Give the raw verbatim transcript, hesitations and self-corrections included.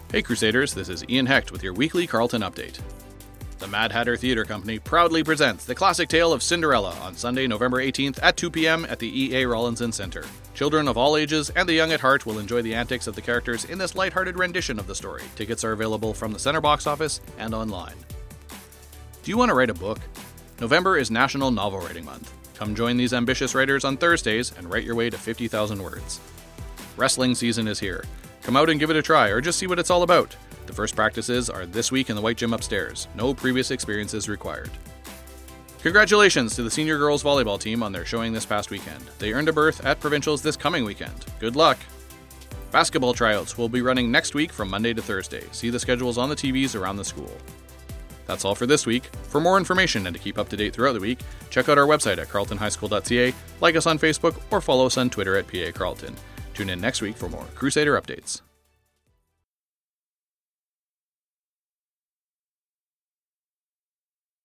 Hey Crusaders, this is Ian Hecht with your weekly Carleton update. The Mad Hatter Theatre Company proudly presents the classic tale of Cinderella on Sunday, November eighteenth at two p.m. at the E A Rawlinson Centre. Children of all ages and the young at heart will enjoy the antics of the characters in this lighthearted rendition of the story. Tickets are available from the Centre box office and online. Do you want to write a book? November is National Novel Writing Month. Come join these ambitious writers on Thursdays and write your way to fifty thousand words. Wrestling season is here. Come out and give it a try, or just see what it's all about. The first practices are this week in the White Gym upstairs. No previous experiences required. Congratulations to the senior girls volleyball team on their showing this past weekend. They earned a berth at Provincials this coming weekend. Good luck! Basketball tryouts will be running next week from Monday to Thursday. See the schedules on the T Vs around the school. That's all for this week. For more information and to keep up to date throughout the week, check out our website at carleton high school dot c a, like us on Facebook, or follow us on Twitter at P A Carleton. Tune in next week for more Crusader updates.